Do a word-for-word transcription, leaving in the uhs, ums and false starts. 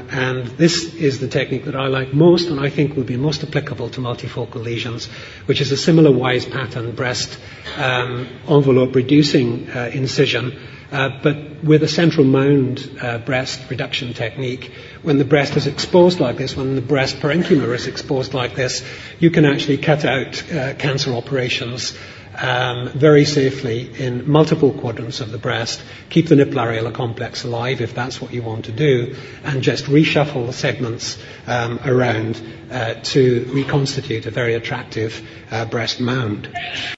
and this is the technique that I like most and I think will be most applicable to multifocal lesions, which is a similar wise pattern breast um, envelope reducing uh, incision, uh, but with a central mound uh, breast reduction technique. When the breast is exposed like this, when the breast parenchyma is exposed like this, you can actually cut out uh, cancer operations Um, very safely in multiple quadrants of the breast, keep the nipple areolar complex alive if that's what you want to do, and just reshuffle the segments um, around uh, to reconstitute a very attractive uh, breast mound.